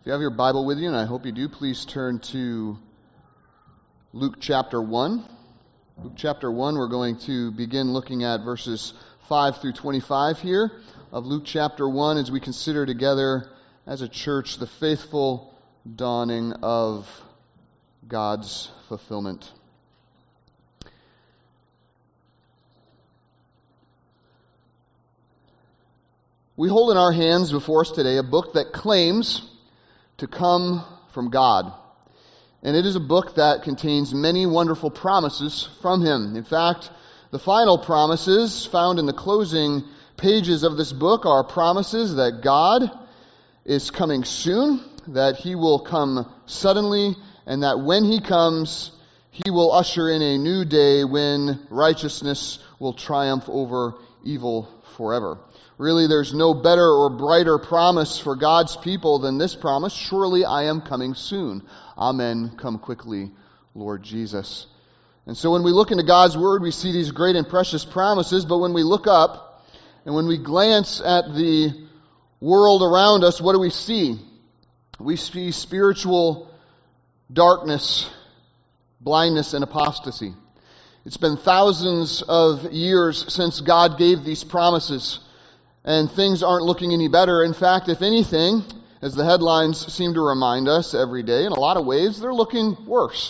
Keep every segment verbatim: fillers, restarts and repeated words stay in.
If you have your Bible with you, and I hope you do, please turn to Luke chapter one. Luke chapter one, we're going to begin looking at verses five through twenty-five here of Luke chapter one as we consider together as a church the faithful dawning of God's fulfillment. We hold in our hands before us today a book that claims to come from God. And it is a book that contains many wonderful promises from Him. In fact, the final promises found in the closing pages of this book are promises that God is coming soon, that He will come suddenly, and that when He comes, He will usher in a new day when righteousness will triumph over evil forever. Really, there's no better or brighter promise for God's people than this promise. Surely I am coming soon. Amen. Come quickly, Lord Jesus. And so when we look into God's Word, we see these great and precious promises. But when we look up and when we glance at the world around us, what do we see? We see spiritual darkness, blindness, and apostasy. It's been thousands of years since God gave these promises. And things aren't looking any better. In fact, if anything, as the headlines seem to remind us every day, in a lot of ways, they're looking worse.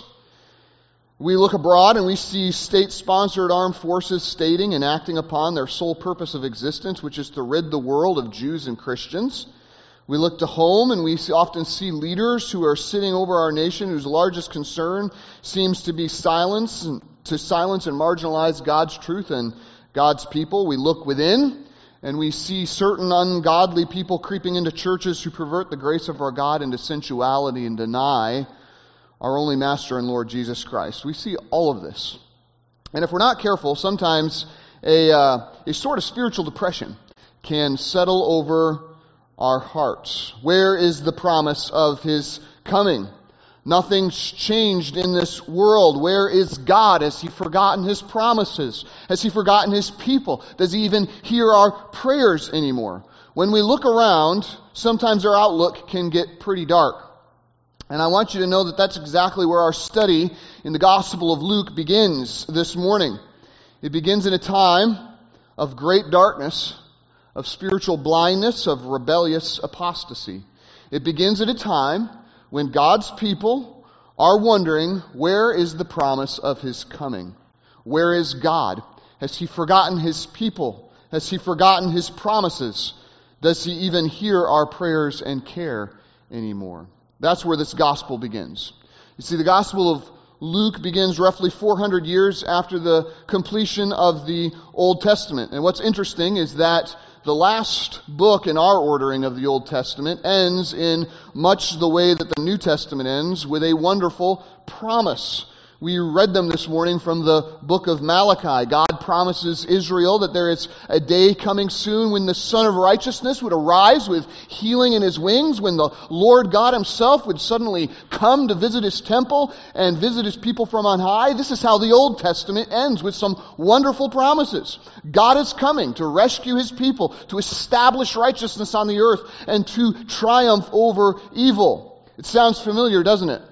We look abroad and we see state-sponsored armed forces stating and acting upon their sole purpose of existence, which is to rid the world of Jews and Christians. We look to home and we often see leaders who are sitting over our nation whose largest concern seems to be silence, to silence and marginalize God's truth and God's people. We look within and we see certain ungodly people creeping into churches who pervert the grace of our God into sensuality and deny our only Master and Lord Jesus Christ. We see all of this. And if we're not careful, sometimes a, uh, a sort of spiritual depression can settle over our hearts. Where is the promise of His coming? Nothing's changed in this world. Where is God? Has He forgotten His promises? Has He forgotten His people? Does He even hear our prayers anymore? When we look around, sometimes our outlook can get pretty dark. And I want you to know that that's exactly where our study in the Gospel of Luke begins this morning. It begins in a time of great darkness, of spiritual blindness, of rebellious apostasy. It begins at a time when God's people are wondering, where is the promise of His coming? Where is God? Has He forgotten His people? Has He forgotten His promises? Does He even hear our prayers and care anymore? That's where this gospel begins. You see, the Gospel of Luke begins roughly four hundred years after the completion of the Old Testament. And what's interesting is that the last book in our ordering of the Old Testament ends in much the way that the New Testament ends, with a wonderful promise. We read them this morning from the book of Malachi. God promises Israel that there is a day coming soon when the Son of Righteousness would arise with healing in His wings, when the Lord God Himself would suddenly come to visit His temple and visit His people from on high. This is how the Old Testament ends, with some wonderful promises. God is coming to rescue His people, to establish righteousness on the earth, and to triumph over evil. It sounds familiar, doesn't it?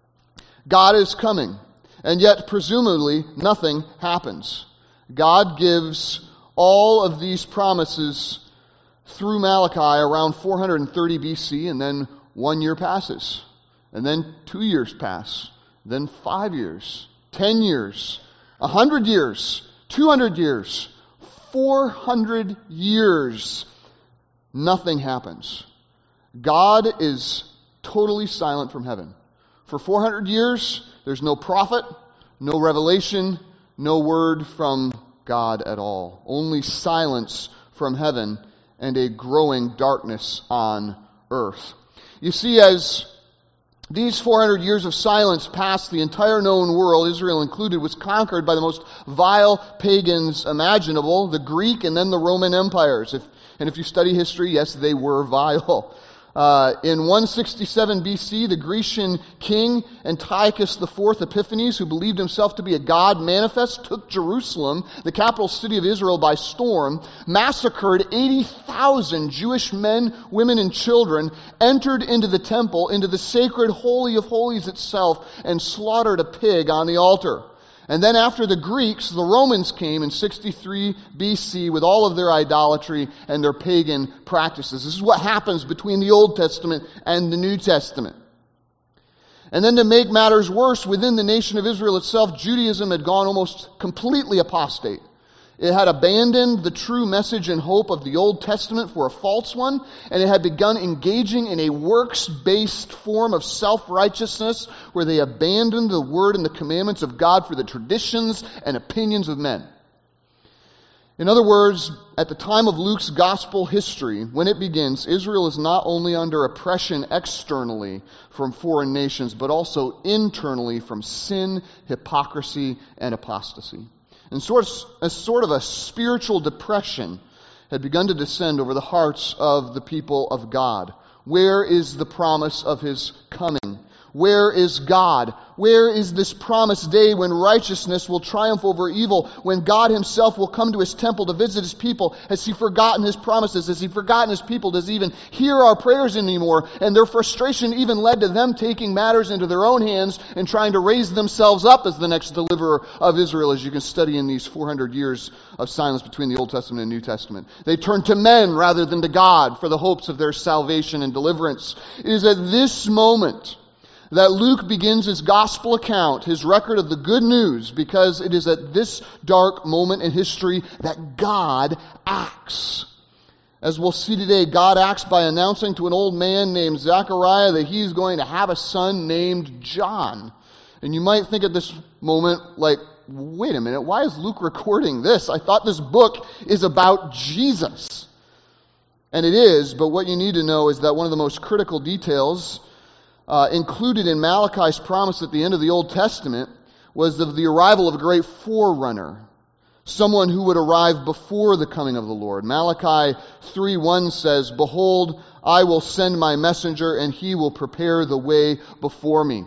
God is coming. And yet, presumably, nothing happens. God gives all of these promises through Malachi around four hundred thirty B C, and then one year passes. And then two years pass. Then five years. Ten years. A hundred years. Two hundred years. Four hundred years. Nothing happens. God is totally silent from heaven. For four hundred years, there's no prophet, no revelation, no word from God at all. Only silence from heaven and a growing darkness on earth. You see, as these four hundred years of silence passed, the entire known world, Israel included, was conquered by the most vile pagans imaginable, the Greek and then the Roman empires. If, and if you study history, yes, they were vile. Uh, in one sixty-seven B C, the Grecian king Antiochus the fourth Epiphanes, who believed himself to be a god manifest, took Jerusalem, the capital city of Israel, by storm, massacred eighty thousand Jewish men, women, and children, entered into the temple, into the sacred Holy of Holies itself, and slaughtered a pig on the altar. And then after the Greeks, the Romans came in sixty-three B C with all of their idolatry and their pagan practices. This is what happens between the Old Testament and the New Testament. And then to make matters worse, within the nation of Israel itself, Judaism had gone almost completely apostate. It had abandoned the true message and hope of the Old Testament for a false one, and it had begun engaging in a works-based form of self-righteousness where they abandoned the word and the commandments of God for the traditions and opinions of men. In other words, at the time of Luke's gospel history, when it begins, Israel is not only under oppression externally from foreign nations, but also internally from sin, hypocrisy, and apostasy. And sort of, a sort of a spiritual depression had begun to descend over the hearts of the people of God. Where is the promise of His coming? Where is God? Where is this promised day when righteousness will triumph over evil, when God Himself will come to His temple to visit His people? Has He forgotten His promises? Has He forgotten His people? Does He even hear our prayers anymore? And their frustration even led to them taking matters into their own hands and trying to raise themselves up as the next deliverer of Israel, as you can study in these four hundred years of silence between the Old Testament and New Testament. They turned to men rather than to God for the hopes of their salvation and deliverance. It is at this moment that Luke begins his gospel account, his record of the good news, because it is at this dark moment in history that God acts. As we'll see today, God acts by announcing to an old man named Zechariah that he's going to have a son named John. And you might think at this moment, like, wait a minute, why is Luke recording this? I thought this book is about Jesus. And it is, but what you need to know is that one of the most critical details Uh, included in Malachi's promise at the end of the Old Testament was of the arrival of a great forerunner, someone who would arrive before the coming of the Lord. Malachi three one says, "Behold, I will send my messenger, and he will prepare the way before me."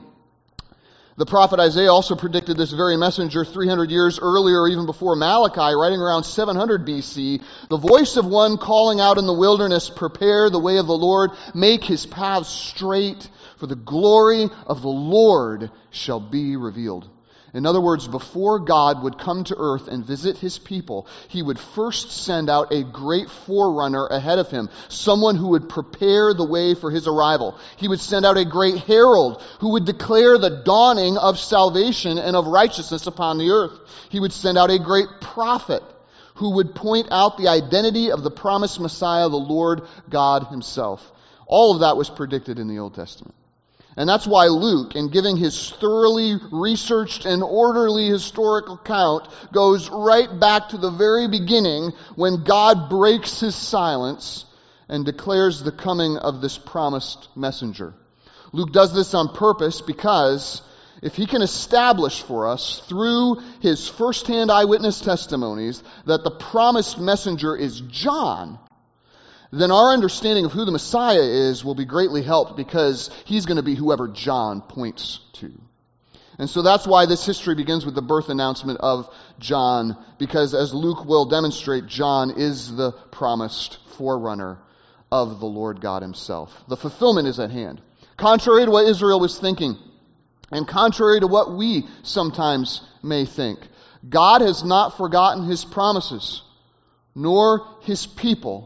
The prophet Isaiah also predicted this very messenger three hundred years earlier, even before Malachi, writing around seven hundred B C. The voice of one calling out in the wilderness, "Prepare the way of the Lord, make His paths straight, for the glory of the Lord shall be revealed." In other words, before God would come to earth and visit His people, He would first send out a great forerunner ahead of Him, someone who would prepare the way for His arrival. He would send out a great herald who would declare the dawning of salvation and of righteousness upon the earth. He would send out a great prophet who would point out the identity of the promised Messiah, the Lord God Himself. All of that was predicted in the Old Testament. And that's why Luke, in giving his thoroughly researched and orderly historical account, goes right back to the very beginning when God breaks His silence and declares the coming of this promised messenger. Luke does this on purpose because if he can establish for us through his first-hand eyewitness testimonies that the promised messenger is John, then our understanding of who the Messiah is will be greatly helped, because he's going to be whoever John points to. And so that's why this history begins with the birth announcement of John, because as Luke will demonstrate, John is the promised forerunner of the Lord God Himself. The fulfillment is at hand. Contrary to what Israel was thinking, and contrary to what we sometimes may think, God has not forgotten His promises, nor His people,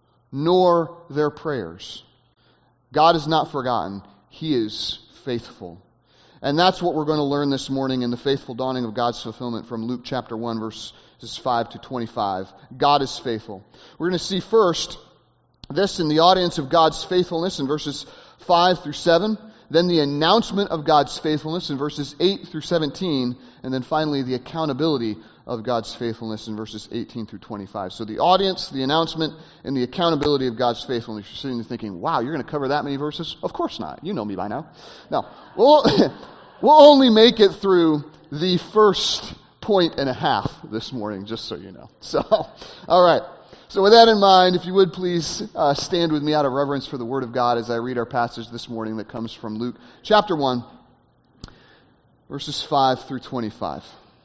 nor their prayers. God is not forgotten. He is faithful. And that's what we're going to learn this morning in the faithful dawning of God's fulfillment from Luke chapter one, verses five to twenty-five. God is faithful. We're going to see first this in the audience of God's faithfulness in verses five through seven, then the announcement of God's faithfulness in verses eight through seventeen, and then finally the accountability of God's faithfulness in verses eighteen through twenty-five. So the audience, the announcement, and the accountability of God's faithfulness. You're sitting there thinking, wow, you're going to cover that many verses? Of course not. You know me by now. No. We'll, we'll only make it through the first point and a half this morning, just so you know. So, all right. So with that in mind, if you would please uh, stand with me out of reverence for the Word of God as I read our passage this morning that comes from Luke chapter one, verses five through twenty-five.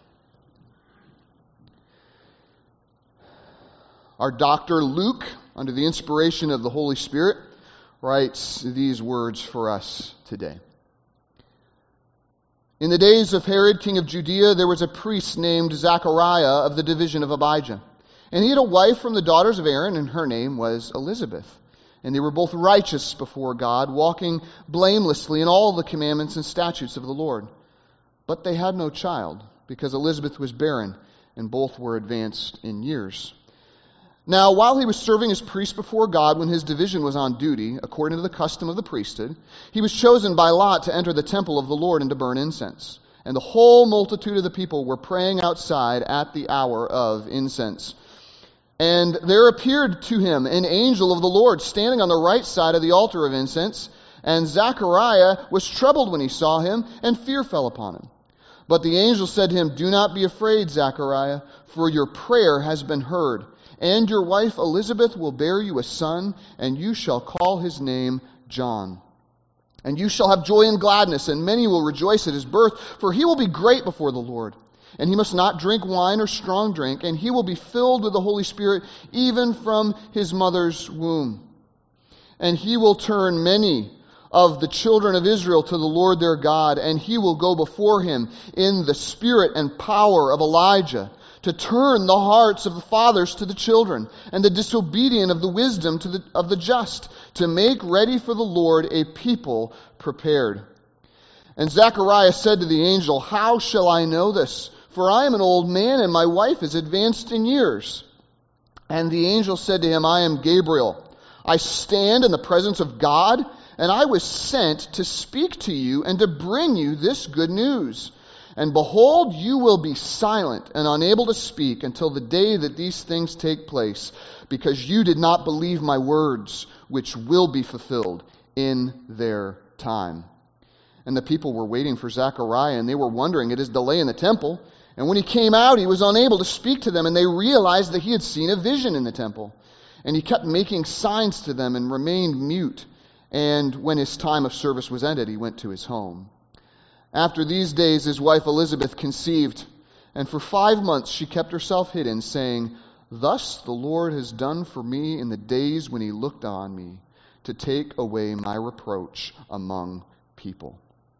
Our doctor Luke, under the inspiration of the Holy Spirit, writes these words for us today. In the days of Herod, king of Judea, there was a priest named Zachariah of the division of Abijah. And he had a wife from the daughters of Aaron, and her name was Elizabeth. And they were both righteous before God, walking blamelessly in all the commandments and statutes of the Lord. But they had no child, because Elizabeth was barren, and both were advanced in years. Now, while he was serving as priest before God, when his division was on duty, according to the custom of the priesthood, he was chosen by lot to enter the temple of the Lord and to burn incense. And the whole multitude of the people were praying outside at the hour of incense. And there appeared to him an angel of the Lord standing on the right side of the altar of incense. And Zachariah was troubled when he saw him, and fear fell upon him. But the angel said to him, "Do not be afraid, Zachariah, for your prayer has been heard. And your wife Elizabeth will bear you a son, and you shall call his name John. And you shall have joy and gladness, and many will rejoice at his birth, for he will be great before the Lord. And he must not drink wine or strong drink, and he will be filled with the Holy Spirit even from his mother's womb. And he will turn many of the children of Israel to the Lord their God, and he will go before him in the spirit and power of Elijah, to turn the hearts of the fathers to the children, and the disobedient of the wisdom to the, of the just, to make ready for the Lord a people prepared." And Zechariah said to the angel, "How shall I know this? For I am an old man, and my wife is advanced in years." And the angel said to him, "I am Gabriel. I stand in the presence of God, and I was sent to speak to you and to bring you this good news. And behold, you will be silent and unable to speak until the day that these things take place, because you did not believe my words, which will be fulfilled in their time." And the people were waiting for Zechariah, and they were wondering at his delay in the temple. And when he came out, he was unable to speak to them, and they realized that he had seen a vision in the temple. And he kept making signs to them and remained mute. And when his time of service was ended, he went to his home. After these days, his wife Elizabeth conceived, and for five months she kept herself hidden, saying, "Thus the Lord has done for me in the days when he looked on me, to take away my reproach among people."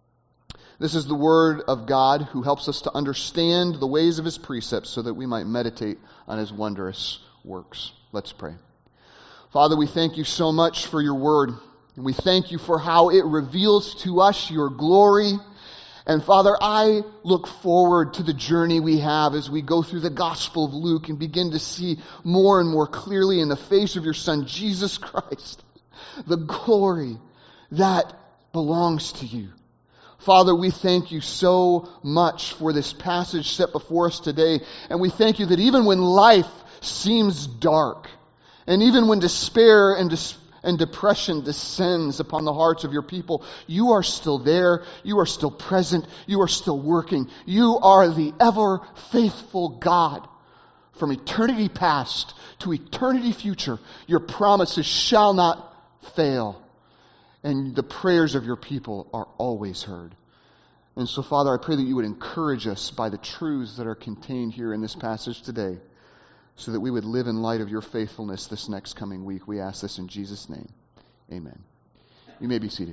This is the word of God, who helps us to understand the ways of his precepts so that we might meditate on his wondrous works. Let's pray. Father, we thank you so much for your word, and we thank you for how it reveals to us your glory. And Father, I look forward to the journey we have as we go through the Gospel of Luke and begin to see more and more clearly in the face of your Son, Jesus Christ, the glory that belongs to you. Father, we thank you so much for this passage set before us today. And we thank you that even when life seems dark, and even when despair and despair, and depression descends upon the hearts of your people, you are still there, you are still present, you are still working. You are the ever faithful God. From eternity past to eternity future, your promises shall not fail, and the prayers of your people are always heard. And so, Father, I pray that you would encourage us by the truths that are contained here in this passage today, so that we would live in light of your faithfulness this next coming week. We ask this in Jesus' name. Amen. You may be seated.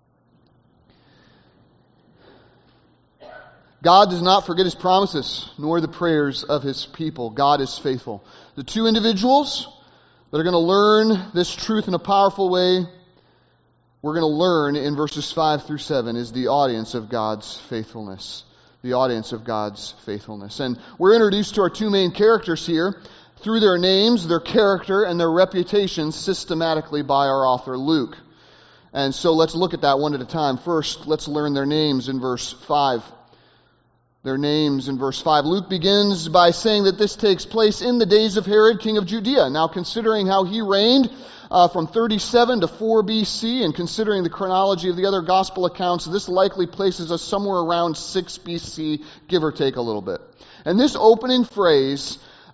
God does not forget his promises, nor the prayers of his people. God is faithful. The two individuals that are going to learn this truth in a powerful way, we're going to learn in verses five through seven, is the audience of God's faithfulness. The audience of God's faithfulness. And we're introduced to our two main characters here through their names, their character, and their reputations systematically by our author, Luke. And so let's look at that one at a time. First, let's learn their names in verse five. Their names in verse five. Luke begins by saying that this takes place in the days of Herod, king of Judea. Now, considering how he reigned uh, from thirty-seven to four B C, and considering the chronology of the other gospel accounts, this likely places us somewhere around six B C, give or take a little bit. And this opening phrase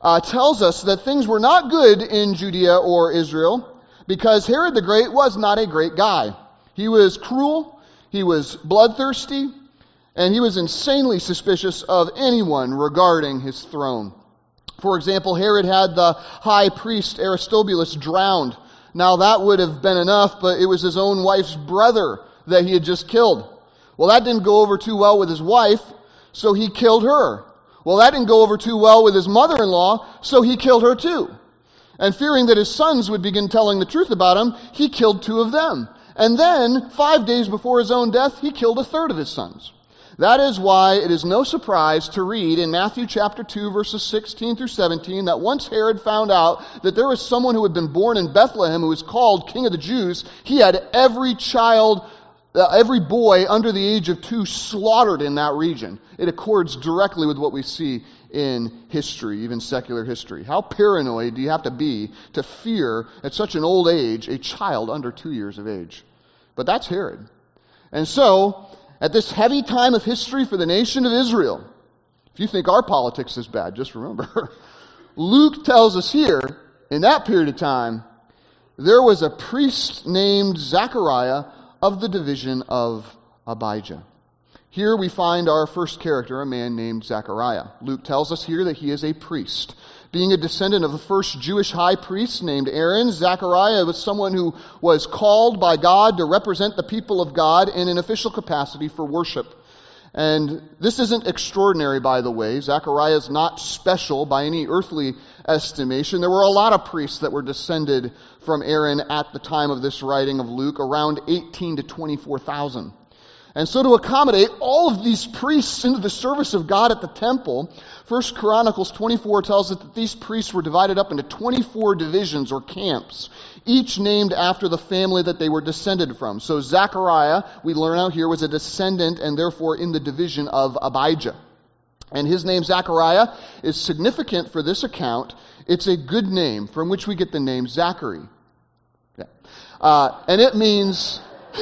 uh, tells us that things were not good in Judea or Israel because Herod the Great was not a great guy. He was cruel, he was bloodthirsty, and he was insanely suspicious of anyone regarding his throne. For example, Herod had the high priest Aristobulus drowned. Now that would have been enough, but it was his own wife's brother that he had just killed. Well, that didn't go over too well with his wife, so he killed her. Well, that didn't go over too well with his mother-in-law, so he killed her too. And fearing that his sons would begin telling the truth about him, he killed two of them. And then, five days before his own death, he killed a third of his sons. That is why it is no surprise to read in Matthew chapter two, verses sixteen through seventeen, that once Herod found out that there was someone who had been born in Bethlehem who was called King of the Jews, he had every child, uh, every boy under the age of two slaughtered in that region. It accords directly with what we see in history, even secular history. How paranoid do you have to be to fear at such an old age a child under two years of age? But that's Herod. And so, at this heavy time of history for the nation of Israel, if you think our politics is bad, just remember, Luke tells us here, in that period of time, there was a priest named Zechariah of the division of Abijah. Here we find our first character, a man named Zechariah. Luke tells us here that he is a priest. Being a descendant of the first Jewish high priest named Aaron, Zechariah was someone who was called by God to represent the people of God in an official capacity for worship. And this isn't extraordinary, by the way. Zechariah is not special by any earthly estimation. There were a lot of priests that were descended from Aaron at the time of this writing of Luke, around eighteen to twenty-four thousand. And so to accommodate all of these priests into the service of God at the temple, First Chronicles twenty-four tells us that these priests were divided up into twenty-four divisions or camps, each named after the family that they were descended from. So Zechariah, we learn out here, was a descendant and therefore in the division of Abijah. And his name, Zechariah, is significant for this account. It's a good name from which we get the name Zachary. Yeah. Uh, and it means...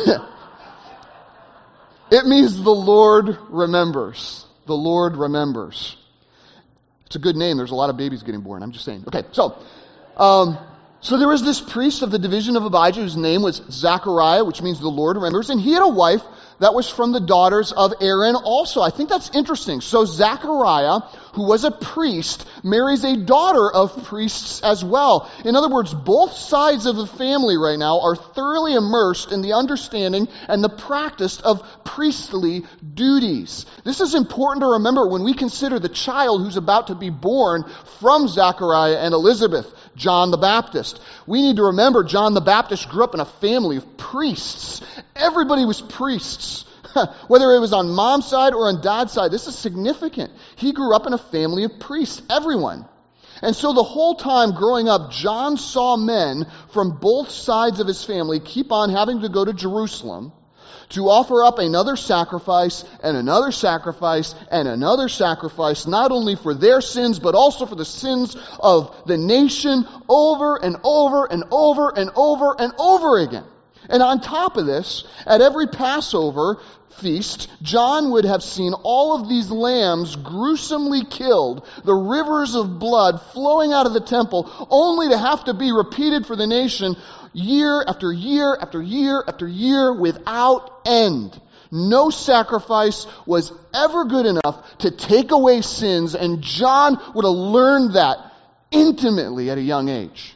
It means the Lord remembers. The Lord remembers. It's a good name. There's a lot of babies getting born. I'm just saying. Okay, so, um, so there was this priest of the division of Abijah whose name was Zechariah, which means the Lord remembers, and he had a wife that was from the daughters of Aaron also. I think that's interesting. So Zechariah, who was a priest, marries a daughter of priests as well. In other words, both sides of the family right now are thoroughly immersed in the understanding and the practice of priestly duties. This is important to remember when we consider the child who's about to be born from Zechariah and Elizabeth, John the Baptist. We need to remember John the Baptist grew up in a family of priests. Everybody was priests. Whether it was on mom's side or on dad's side, this is significant. He grew up in a family of priests, everyone. And so the whole time growing up, John saw men from both sides of his family keep on having to go to Jerusalem to offer up another sacrifice and another sacrifice and another sacrifice, not only for their sins, but also for the sins of the nation over and over and over and over and over again. And on top of this, at every Passover feast, John would have seen all of these lambs gruesomely killed, the rivers of blood flowing out of the temple, only to have to be repeated for the nation year after year after year after year without end. No sacrifice was ever good enough to take away sins, and John would have learned that intimately at a young age.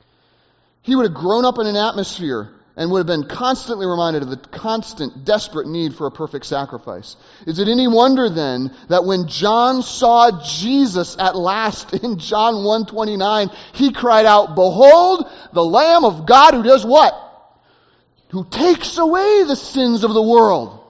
He would have grown up in an atmosphere and would have been constantly reminded of the constant, desperate need for a perfect sacrifice. Is it any wonder then that when John saw Jesus at last in John one twenty-nine, he cried out, "Behold, the Lamb of God who does what? Who takes away the sins of the world."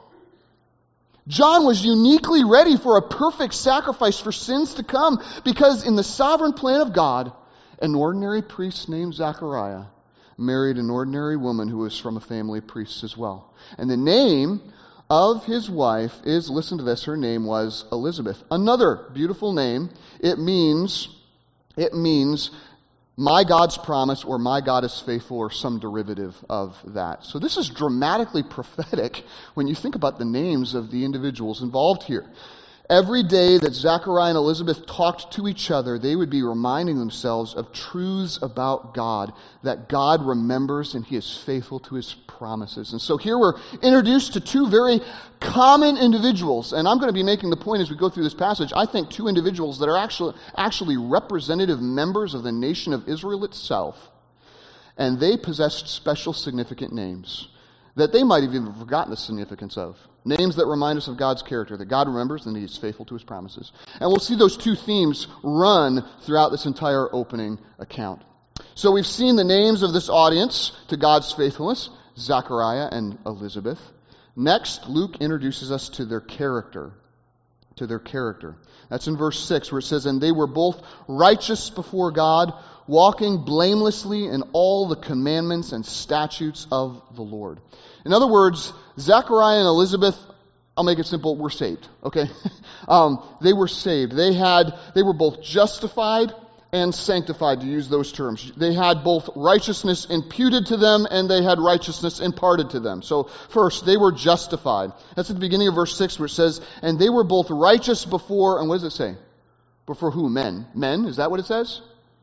John was uniquely ready for a perfect sacrifice for sins to come because in the sovereign plan of God, an ordinary priest named Zechariah married an ordinary woman who was from a family of priests as well. And the name of his wife is, listen to this, her name was Elizabeth. Another beautiful name. It means, it means, my God's promise, or my God is faithful, or some derivative of that. So this is dramatically prophetic when you think about the names of the individuals involved here. Every day that Zechariah and Elizabeth talked to each other, they would be reminding themselves of truths about God, that God remembers and He is faithful to His promises. And so here we're introduced to two very common individuals, and I'm going to be making the point as we go through this passage, I think two individuals that are actually, actually representative members of the nation of Israel itself, and they possessed special significant names that they might have even forgotten the significance of. Names that remind us of God's character, that God remembers and He is faithful to His promises. And we'll see those two themes run throughout this entire opening account. So we've seen the names of this audience to God's faithfulness, Zechariah and Elizabeth. Next, Luke introduces us to their character. To their character. That's in verse six where it says, "And they were both righteous before God, walking blamelessly in all the commandments and statutes of the Lord." In other words, Zechariah and Elizabeth, I'll make it simple, were saved. Okay? um, they were saved. They had, they were both justified and sanctified, to use those terms. They had both righteousness imputed to them and they had righteousness imparted to them. So first, they were justified. That's at the beginning of verse six where it says, "And they were both righteous before," and what does it say? Before who? Men. Men? Is that what it says?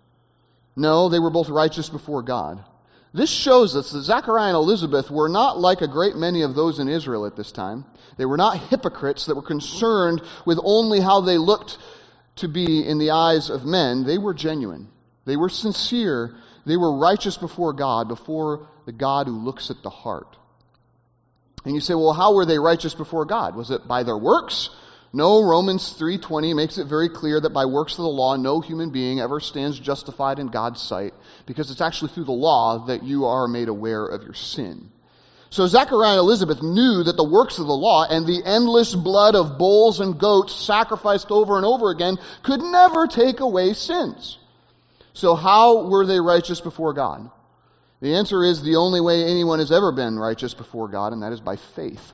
No, they were both righteous before God. This shows us that Zechariah and Elizabeth were not like a great many of those in Israel at this time. They were not hypocrites that were concerned with only how they looked to be in the eyes of men. They were genuine. They were sincere. They were righteous before God, before the God who looks at the heart. And you say, well, how were they righteous before God? Was it by their works? No, Romans three twenty makes it very clear that by works of the law, no human being ever stands justified in God's sight, because it's actually through the law that you are made aware of your sin. So Zechariah and Elizabeth knew that the works of the law and the endless blood of bulls and goats sacrificed over and over again could never take away sins. So how were they righteous before God? The answer is the only way anyone has ever been righteous before God, and that is by faith.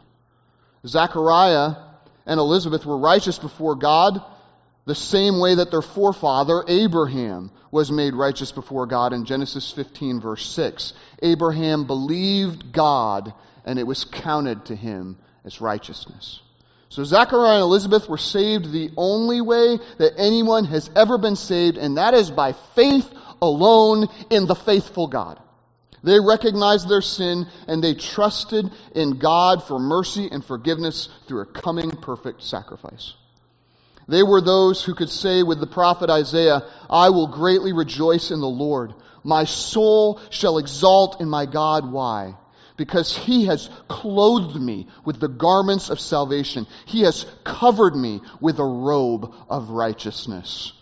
Zechariah and Elizabeth were righteous before God the same way that their forefather Abraham was made righteous before God in Genesis fifteen verse six. Abraham believed God and it was counted to him as righteousness. So Zechariah and Elizabeth were saved the only way that anyone has ever been saved, and that is by faith alone in the faithful God. They recognized their sin and they trusted in God for mercy and forgiveness through a coming perfect sacrifice. They were those who could say with the prophet Isaiah, "I will greatly rejoice in the Lord. My soul shall exalt in my God." Why? Because He has clothed me with the garments of salvation. He has covered me with a robe of righteousness,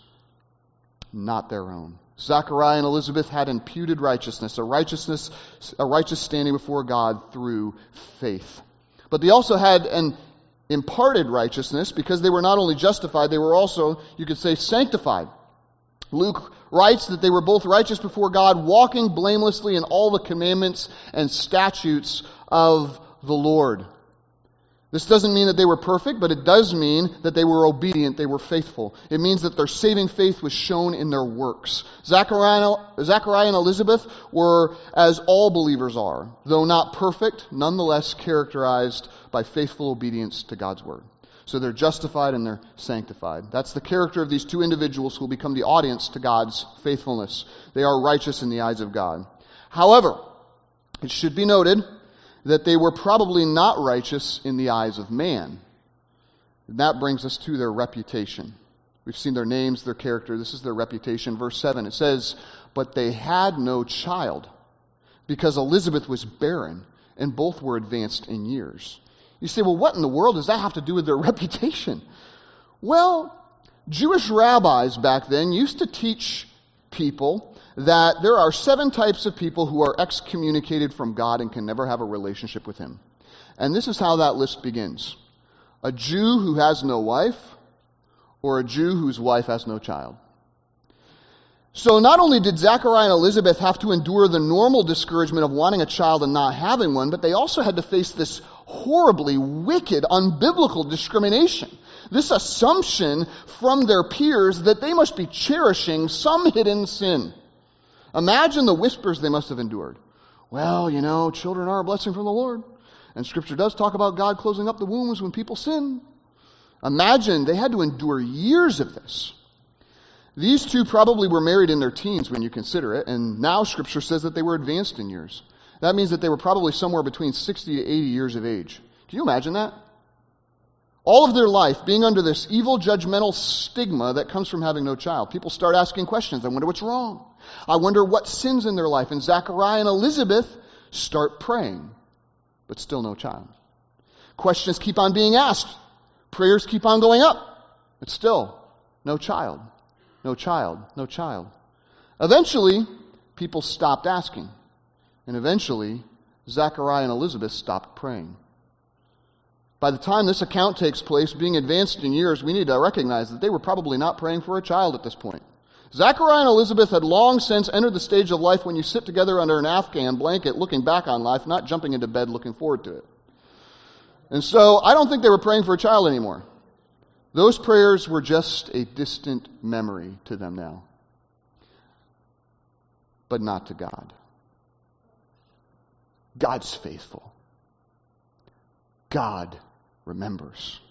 not their own. Zechariah and Elizabeth had imputed righteousness, a righteousness, a righteous standing before God through faith. But they also had an imparted righteousness because they were not only justified, they were also, you could say, sanctified. Luke writes that they were both righteous before God, walking blamelessly in all the commandments and statutes of the Lord. This doesn't mean that they were perfect, but it does mean that they were obedient, they were faithful. It means that their saving faith was shown in their works. Zechariah, Zechariah and Elizabeth were as all believers are, though not perfect, nonetheless characterized by faithful obedience to God's word. So they're justified and they're sanctified. That's the character of these two individuals who will become the audience to God's faithfulness. They are righteous in the eyes of God. However, it should be noted that they were probably not righteous in the eyes of man. And that brings us to their reputation. We've seen their names, their character. This is their reputation. Verse seven, it says, "But they had no child, because Elizabeth was barren, and both were advanced in years." You say, well, what in the world does that have to do with their reputation? Well, Jewish rabbis back then used to teach people that there are seven types of people who are excommunicated from God and can never have a relationship with Him. And this is how that list begins. A Jew who has no wife, or a Jew whose wife has no child. So not only did Zechariah and Elizabeth have to endure the normal discouragement of wanting a child and not having one, but they also had to face this horribly wicked, unbiblical discrimination. This assumption from their peers that they must be cherishing some hidden sin. Imagine the whispers they must have endured. Well, you know, children are a blessing from the Lord. And Scripture does talk about God closing up the wombs when people sin. Imagine they had to endure years of this. These two probably were married in their teens when you consider it, and now Scripture says that they were advanced in years. That means that they were probably somewhere between sixty to eighty years of age. Can you imagine that? All of their life being under this evil, judgmental stigma that comes from having no child. People start asking questions. I wonder what's wrong. I wonder what sin's in their life. And Zechariah and Elizabeth start praying, but still no child. Questions keep on being asked. Prayers keep on going up, but still no child. No child. No child. Eventually, people stopped asking. And eventually, Zechariah and Elizabeth stopped praying. By the time this account takes place, being advanced in years, we need to recognize that they were probably not praying for a child at this point. Zechariah and Elizabeth had long since entered the stage of life when you sit together under an Afghan blanket looking back on life, not jumping into bed looking forward to it. And so I don't think they were praying for a child anymore. Those prayers were just a distant memory to them now. But not to God. God's faithful. God remembers.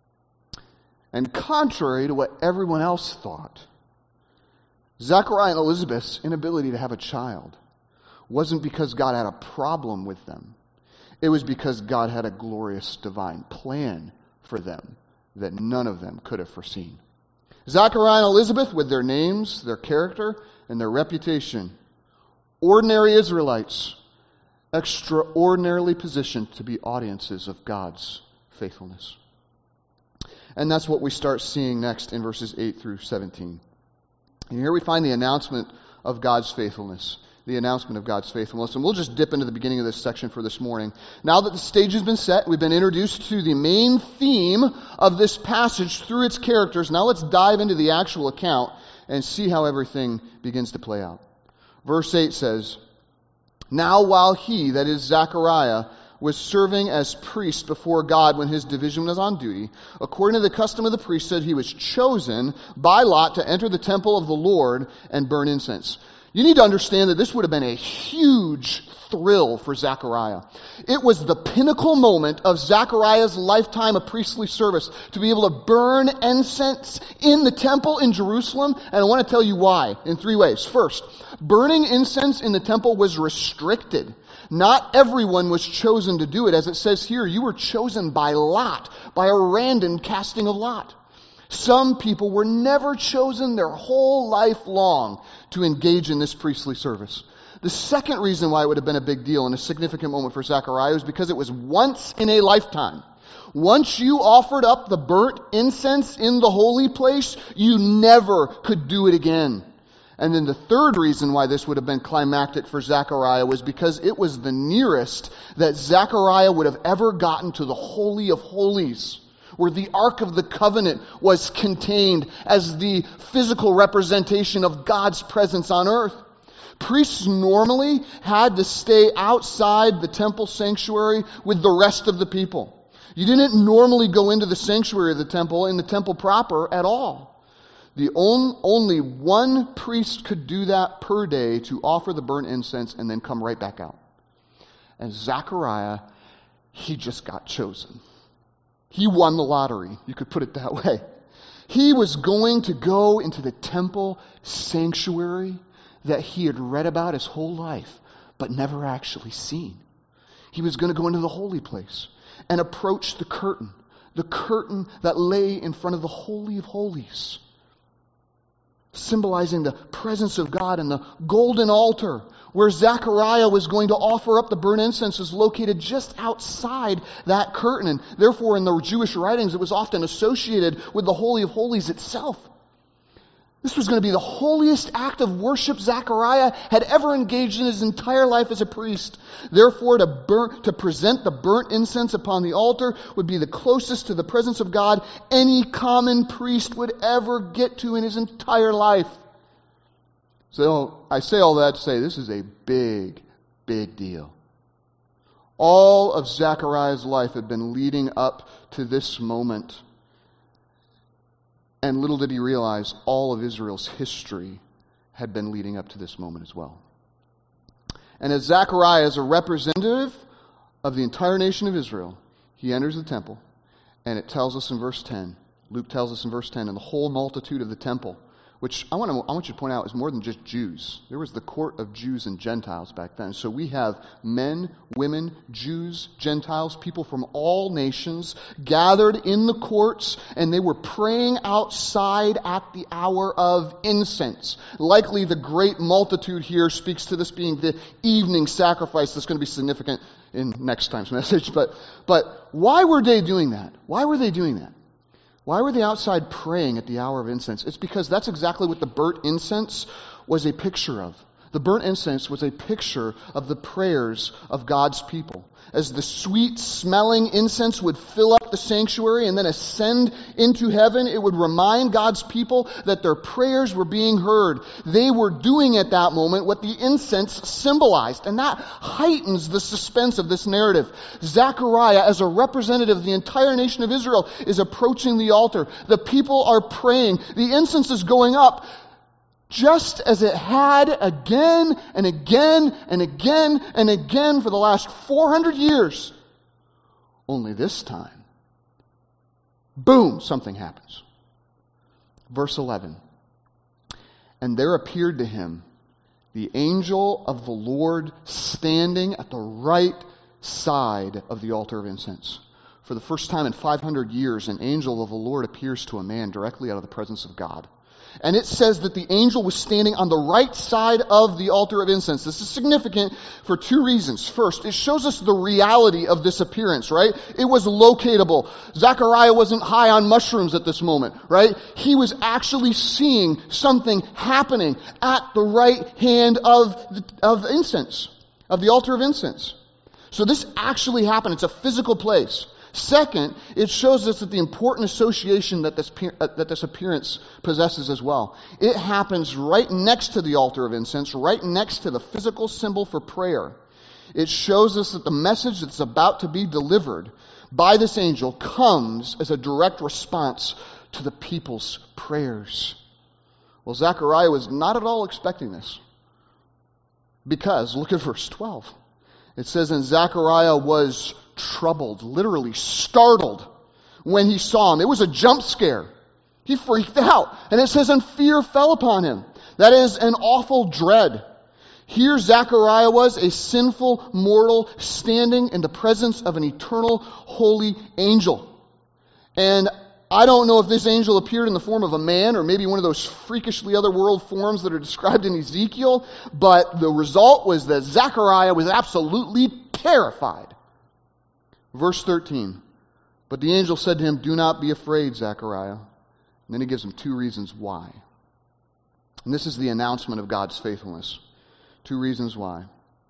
And contrary to what everyone else thought, Zechariah and Elizabeth's inability to have a child wasn't because God had a problem with them. It was because God had a glorious divine plan for them that none of them could have foreseen. Zechariah and Elizabeth, with their names, their character, and their reputation, ordinary Israelites, extraordinarily positioned to be audiences of God's faithfulness. And that's what we start seeing next in verses eight through seventeen. And here we find the announcement of God's faithfulness. The announcement of God's faithfulness. And we'll just dip into the beginning of this section for this morning. Now that the stage has been set, we've been introduced to the main theme of this passage through its characters. Now let's dive into the actual account and see how everything begins to play out. Verse eight says, "Now while he," that is Zechariah, "was serving as priest before God when his division was on duty, according to the custom of the priesthood, he was chosen by lot to enter the temple of the Lord and burn incense." You need to understand that this would have been a huge thrill for Zechariah. It was the pinnacle moment of Zechariah's lifetime of priestly service to be able to burn incense in the temple in Jerusalem. And I want to tell you why in three ways. First, burning incense in the temple was restricted. Not everyone was chosen to do it. As it says here, you were chosen by lot, by a random casting of lot. Some people were never chosen their whole life long to engage in this priestly service. The second reason why it would have been a big deal and a significant moment for Zechariah was because it was once in a lifetime. Once you offered up the burnt incense in the holy place, you never could do it again. And then the third reason why this would have been climactic for Zechariah was because it was the nearest that Zechariah would have ever gotten to the Holy of Holies, where the Ark of the Covenant was contained as the physical representation of God's presence on earth. Priests normally had to stay outside the temple sanctuary with the rest of the people. You didn't normally go into the sanctuary of the temple, in the temple proper, at all. The on, only one priest could do that per day, to offer the burnt incense and then come right back out. And Zechariah, he just got chosen. He won the lottery, you could put it that way. He was going to go into the temple sanctuary that he had read about his whole life, but never actually seen. He was going to go into the holy place and approach the curtain, the curtain that lay in front of the Holy of Holies, symbolizing the presence of God, and the golden altar where Zechariah was going to offer up the burnt incense is located just outside that curtain. And therefore, in the Jewish writings, it was often associated with the Holy of Holies itself. This was going to be the holiest act of worship Zechariah had ever engaged in his entire life as a priest. Therefore, to burn, to present the burnt incense upon the altar would be the closest to the presence of God any common priest would ever get to in his entire life. So I say all that to say this is a big, big deal. All of Zechariah's life had been leading up to this moment. And little did he realize, all of Israel's history had been leading up to this moment as well. And as Zechariah is a representative of the entire nation of Israel, he enters the temple And it tells us in verse ten, Luke tells us in verse ten, and the whole multitude of the temple, which I want, to, I want you to point out is more than just Jews. There was the court of Jews and Gentiles back then. So we have men, women, Jews, Gentiles, people from all nations gathered in the courts, and they were praying outside at the hour of incense. Likely the great multitude here speaks to this being the evening sacrifice that's going to be significant in next time's message. But, but why were they doing that? Why were they doing that? Why were they outside praying at the hour of incense? It's because that's exactly what the burnt incense was a picture of. The burnt incense was a picture of the prayers of God's people. As the sweet-smelling incense would fill up the sanctuary and then ascend into heaven, it would remind God's people that their prayers were being heard. They were doing at that moment what the incense symbolized, and that heightens the suspense of this narrative. Zechariah, as a representative of the entire nation of Israel, is approaching the altar. The people are praying. The incense is going up, just as it had again and again and again and again for the last four hundred years. Only this time, boom, something happens. Verse eleven. And there appeared to him the angel of the Lord standing at the right side of the altar of incense. For the first time in five hundred years, an angel of the Lord appears to a man directly out of the presence of God. And it says that the angel was standing on the right side of the altar of incense. This is significant for two reasons. First, it shows us the reality of this appearance, right? It was locatable. Zechariah wasn't high on mushrooms at this moment, right? He was actually seeing something happening at the right hand of, the, of incense, of the altar of incense. So this actually happened. It's a physical place. Second, it shows us that the important association that this, uh, that this appearance possesses as well. It happens right next to the altar of incense, right next to the physical symbol for prayer. It shows us that the message that's about to be delivered by this angel comes as a direct response to the people's prayers. Well, Zechariah was not at all expecting this. Because, look at verse twelve. It says, and Zechariah was troubled, literally startled, when he saw him. It was a jump scare. He freaked out. And it says, and fear fell upon him. That is an awful dread. Here Zechariah was, a sinful mortal, standing in the presence of an eternal, holy angel. And I don't know if this angel appeared in the form of a man or maybe one of those freakishly otherworld forms that are described in Ezekiel, but the result was that Zechariah was absolutely terrified. Verse thirteen, but the angel said to him, do not be afraid, Zechariah. And then he gives him two reasons why. And this is the announcement of God's faithfulness. Two reasons why.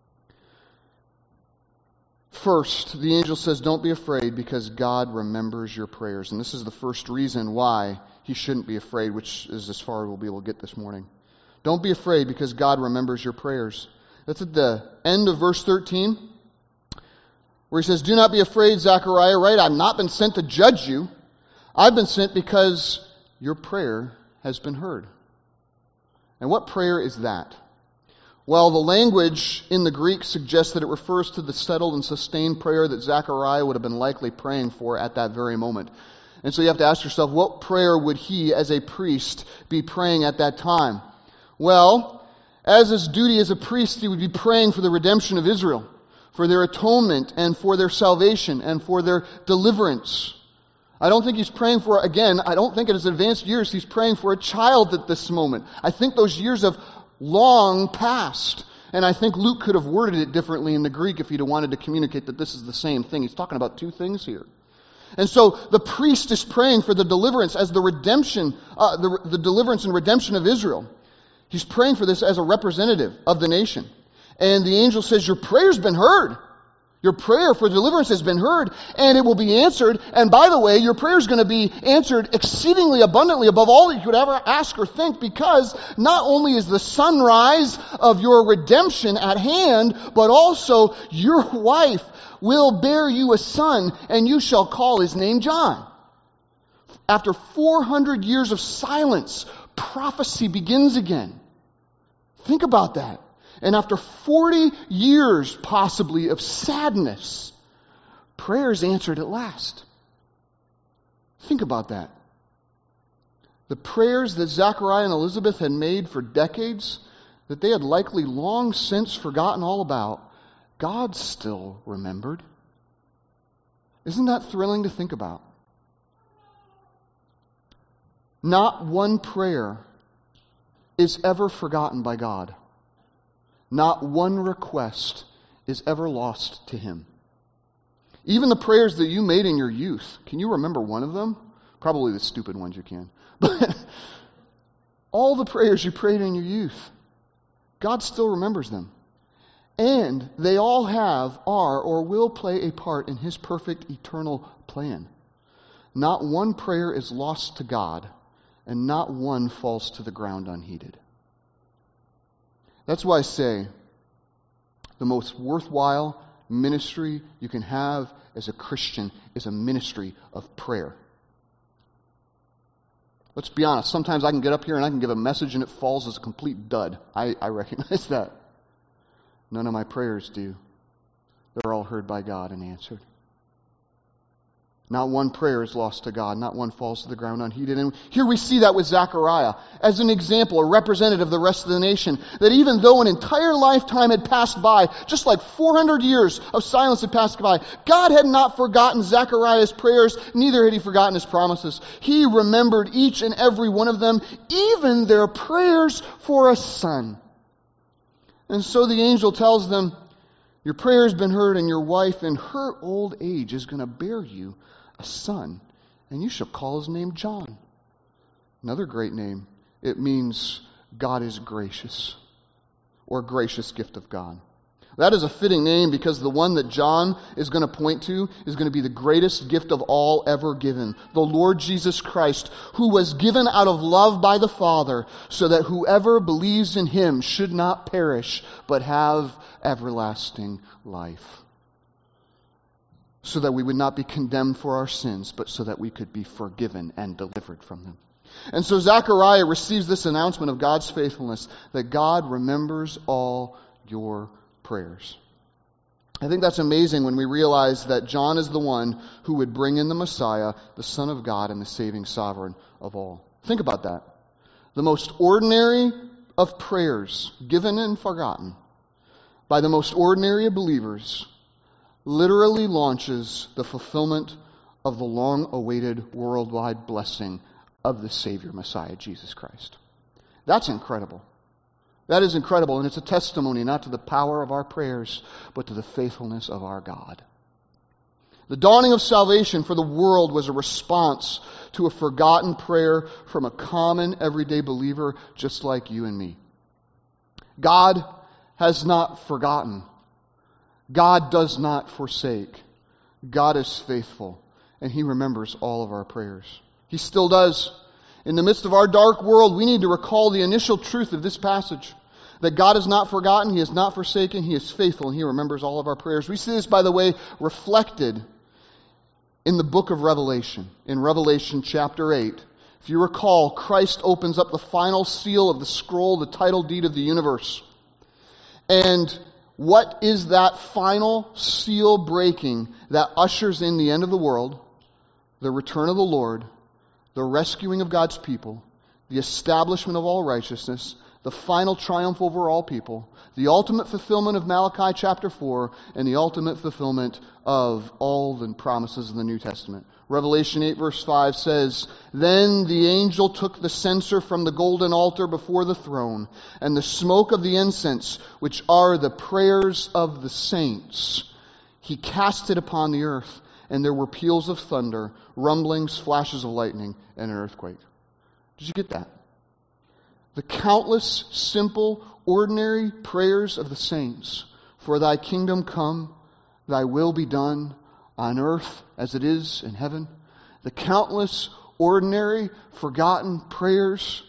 First, the angel says, don't be afraid because God remembers your prayers. And this is the first reason why he shouldn't be afraid, which is as far as we'll be able to get this morning. Don't be afraid because God remembers your prayers. That's at the end of verse thirteen, where he says, do not be afraid, Zechariah, right? I've not been sent to judge you. I've been sent because your prayer has been heard. And what prayer is that? Well, the language in the Greek suggests that it refers to the settled and sustained prayer that Zechariah would have been likely praying for at that very moment. And so you have to ask yourself, what prayer would he, as a priest, be praying at that time? Well, as his duty as a priest, he would be praying for the redemption of Israel, for their atonement and for their salvation and for their deliverance. I don't think he's praying for, again, I don't think in his advanced years he's praying for a child at this moment. I think those years have long past. And I think Luke could have worded it differently in the Greek if he'd have wanted to communicate that this is the same thing. He's talking about two things here. And so the priest is praying for the deliverance as the redemption, uh, the, the deliverance and redemption of Israel. He's praying for this as a representative of the nation. And the angel says, your prayer's been heard. Your prayer for deliverance has been heard, and it will be answered. And by the way, your prayer is going to be answered exceedingly abundantly above all that you could ever ask or think, because not only is the sunrise of your redemption at hand, but also your wife will bear you a son, and you shall call his name John. After four hundred years of silence, prophecy begins again. Think about that. And after forty years, possibly, of sadness, prayer is answered at last. Think about that. The prayers that Zechariah and Elizabeth had made for decades, that they had likely long since forgotten all about, God still remembered. Isn't that thrilling to think about? Not one prayer is ever forgotten by God. Not one request is ever lost to Him. Even the prayers that you made in your youth, can you remember one of them? Probably the stupid ones you can. But all the prayers you prayed in your youth, God still remembers them. And they all have, are, or will play a part in His perfect eternal plan. Not one prayer is lost to God, and not one falls to the ground unheeded. That's why I say the most worthwhile ministry you can have as a Christian is a ministry of prayer. Let's be honest, sometimes I can get up here and I can give a message and it falls as a complete dud. I, I recognize that. None of my prayers do. They're all heard by God and answered. Not one prayer is lost to God. Not one falls to the ground unheeded. And here we see that with Zechariah as an example, a representative of the rest of the nation. That even though an entire lifetime had passed by, just like four hundred years of silence had passed by, God had not forgotten Zechariah's prayers, neither had He forgotten His promises. He remembered each and every one of them, even their prayers for a son. And so the angel tells them, your prayer has been heard, and your wife in her old age is going to bear you a son, and you shall call his name John. Another great name. It means God is gracious, or gracious gift of God. That is a fitting name because the one that John is going to point to is going to be the greatest gift of all ever given. The Lord Jesus Christ, who was given out of love by the Father, so that whoever believes in Him should not perish, but have everlasting life. So that we would not be condemned for our sins, but so that we could be forgiven and delivered from them. And so Zechariah receives this announcement of God's faithfulness, that God remembers all your prayers. I think that's amazing when we realize that John is the one who would bring in the Messiah, the Son of God and the saving sovereign of all. Think about that. The most ordinary of prayers, given and forgotten by the most ordinary of believers, literally launches the fulfillment of the long-awaited worldwide blessing of the Savior Messiah, Jesus Christ. That's incredible. That is incredible, and it's a testimony not to the power of our prayers, but to the faithfulness of our God. The dawning of salvation for the world was a response to a forgotten prayer from a common, everyday believer just like you and me. God has not forgotten. God does not forsake. God is faithful, and He remembers all of our prayers. He still does. In the midst of our dark world, we need to recall the initial truth of this passage. That God has not forgotten, He has not forsaken, He is faithful, and He remembers all of our prayers. We see this, by the way, reflected in the book of Revelation. In Revelation chapter eight. If you recall, Christ opens up the final seal of the scroll, the title deed of the universe. And what is that final seal breaking that ushers in the end of the world, the return of the Lord, the rescuing of God's people, the establishment of all righteousness, the final triumph over all people, the ultimate fulfillment of Malachi chapter four, and the ultimate fulfillment of all the promises in the New Testament. Revelation eight verse five says, Then the angel took the censer from the golden altar before the throne, and the smoke of the incense, which are the prayers of the saints. He cast it upon the earth, and there were peals of thunder, rumblings, flashes of lightning, and an earthquake. Did you get that? The countless, simple, ordinary prayers of the saints. For thy kingdom come, thy will be done, on earth as it is in heaven. The countless, ordinary, forgotten prayers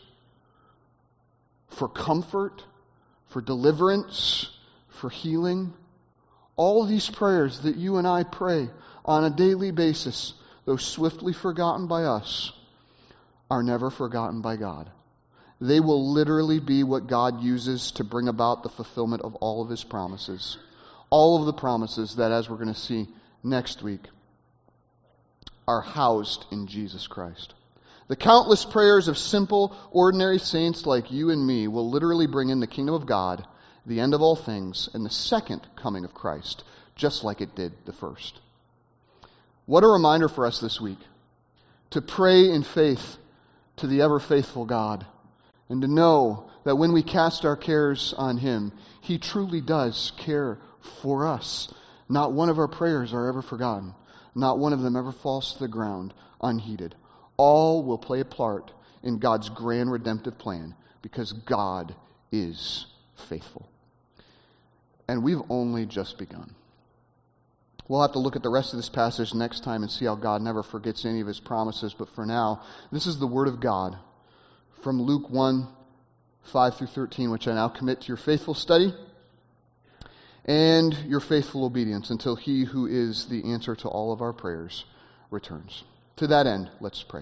for comfort, for deliverance, for healing. All these prayers that you and I pray on a daily basis, though swiftly forgotten by us, are never forgotten by God. They will literally be what God uses to bring about the fulfillment of all of His promises. All of the promises that, as we're going to see next week, are housed in Jesus Christ. The countless prayers of simple, ordinary saints like you and me will literally bring in the kingdom of God, the end of all things, and the second coming of Christ, just like it did the first. What a reminder for us this week to pray in faith to the ever-faithful God, and to know that when we cast our cares on Him, He truly does care for us. Not one of our prayers are ever forgotten. Not one of them ever falls to the ground unheeded. All will play a part in God's grand redemptive plan because God is faithful. And we've only just begun. We'll have to look at the rest of this passage next time and see how God never forgets any of His promises. But for now, this is the Word of God from Luke one, five through thirteen, which I now commit to your faithful study and your faithful obedience until He who is the answer to all of our prayers returns. To that end, let's pray.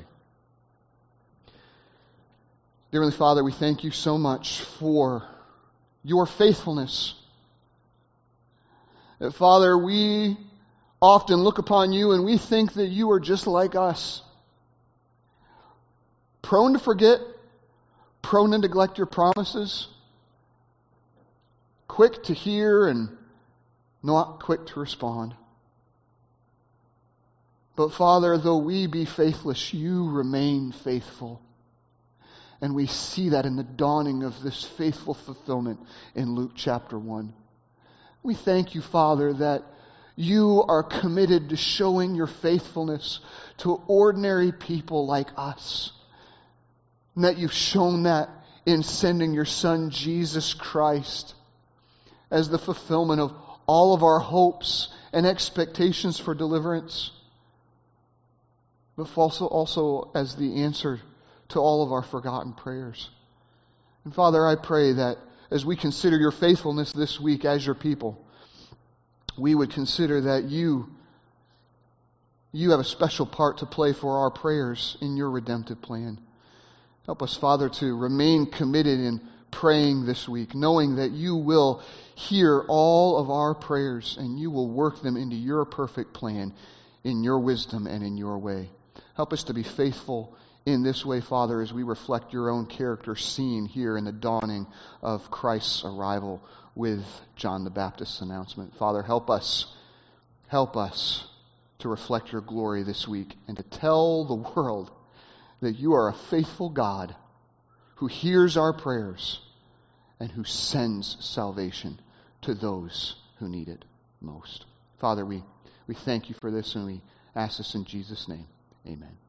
Dear Heavenly Father, we thank you so much for your faithfulness. That, Father, we often look upon you and we think that you are just like us. Prone to forget, prone to neglect your promises, quick to hear and not quick to respond. But Father, though we be faithless, you remain faithful. And we see that in the dawning of this faithful fulfillment in Luke chapter one. We thank you, Father, that you are committed to showing your faithfulness to ordinary people like us. And that you've shown that in sending your Son, Jesus Christ, as the fulfillment of all of our hopes and expectations for deliverance, but also, also as the answer to all of our forgotten prayers. And Father, I pray that as we consider your faithfulness this week as your people, we would consider that you, you have a special part to play for our prayers in your redemptive plan. Help us, Father, to remain committed in praying this week, knowing that you will hear all of our prayers and you will work them into your perfect plan in your wisdom and in your way. Help us to be faithful in this way, Father, as we reflect your own character seen here in the dawning of Christ's arrival with John the Baptist's announcement. Father, help us, help us to reflect your glory this week and to tell the world that you are a faithful God who hears our prayers and who sends salvation to those who need it most. Father, we, we thank you for this and we ask this in Jesus' name. Amen.